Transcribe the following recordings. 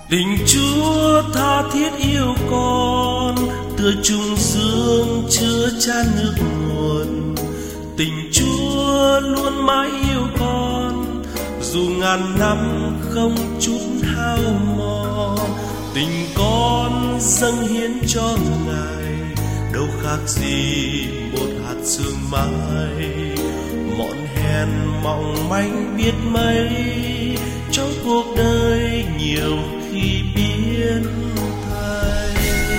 Tình Chúa tha thiết yêu con, tựa trung dương chứa chan nước nguồn. Tình Chúa luôn mãi yêu con, dù ngàn năm không chút hao mòn. Tình con dâng hiến cho Ngài, đâu khác gì một hạt sương mai. Mọn hèn mong manh biết mấy, trong cuộc đời nhiều khi biến thay.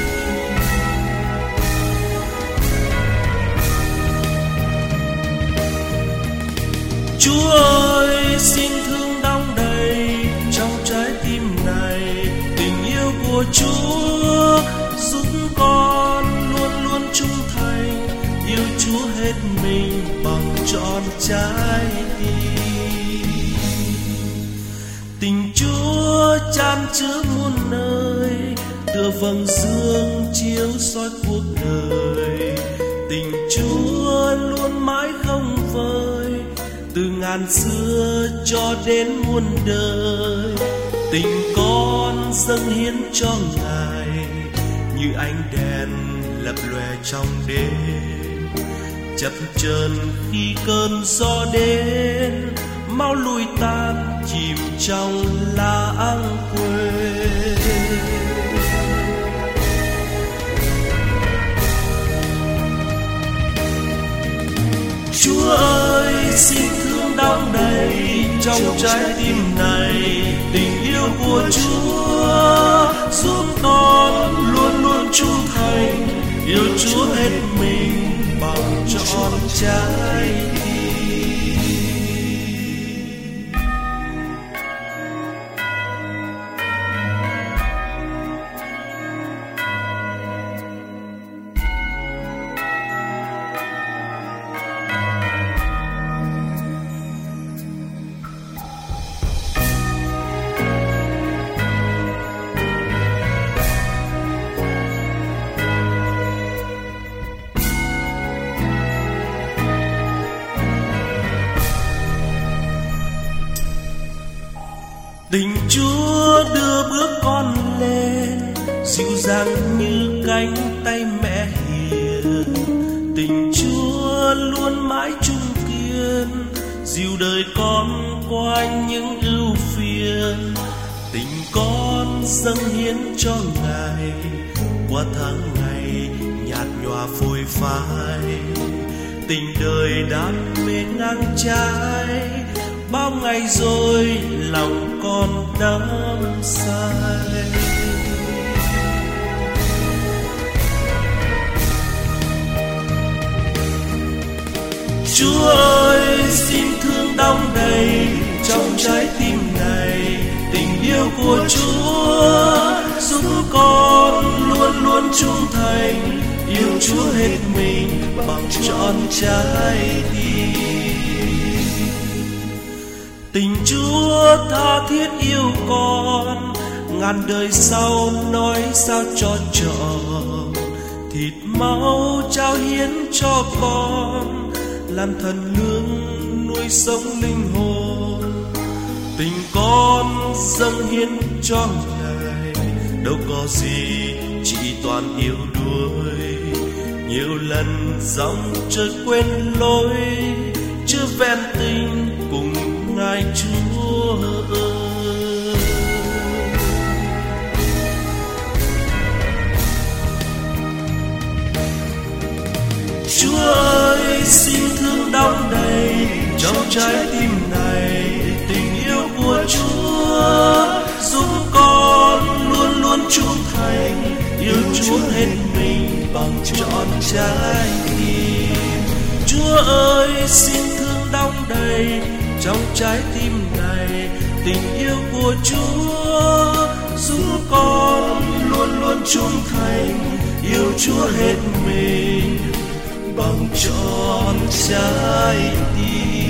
Chúa ơi, xin thương đong đầy trong trái tim này. Tình yêu của Chúa giúp con luôn luôn trung thành, yêu Chúa hết mình bằng trọn trái tim. Tình Chúa chan chứa muôn nơi, tựa vầng dương chiếu soi cuộc đời. Tình Chúa luôn mãi không vơi, từ ngàn xưa cho đến muôn đời. Tình con dâng hiến cho Ngài, như ánh đèn lập lòe trong đêm. Chập chờn khi cơn gió đến, mau lùi tan chìm trong lãng quên. Chúa ơi, xin thương đong đầy trong trái tim này. Tình yêu của Chúa giúp con luôn luôn trung thành, yêu Chúa hết mình bằng trọn trái tim. Tình Chúa đưa bước con lên, dịu dàng như cánh tay mẹ hiền. Tình Chúa luôn mãi trung kiên, dìu đời con qua những ưu phiền. Tình con dâng hiến cho Ngài, qua tháng ngày nhạt nhòa phôi phai. Tình đời đam mê ngang trái, bao ngày rồi lòng con đắm say. Chúa ơi, xin thương đong đầy trong trái tim này. Tình yêu của Chúa giúp con luôn luôn trung thành, yêu Chúa hết mình bằng trọn trái tim. Tình Chúa tha thiết yêu con, ngàn đời sau nói sao cho trọn. Thịt máu trao hiến cho con, làm thần lương nuôi sống linh hồn. Tình con dâng hiến cho Ngài, đâu có gì chỉ toàn yêu đuối. Nhiều lần dòng trời quên lối, chưa vẹn tình cùng Ngài Chúa ơi. Chúa ơi, xin thương đong đầy trong trái tim này. Tình yêu của Chúa giúp con luôn luôn trung thành, yêu Chúa hết mình bằng trọn trái tim. Chúa ơi, xin thương đong đầy trong trái tim này. Tình yêu của Chúa giúp con luôn luôn trung thành, yêu Chúa hết mình bằng trọn trái tim.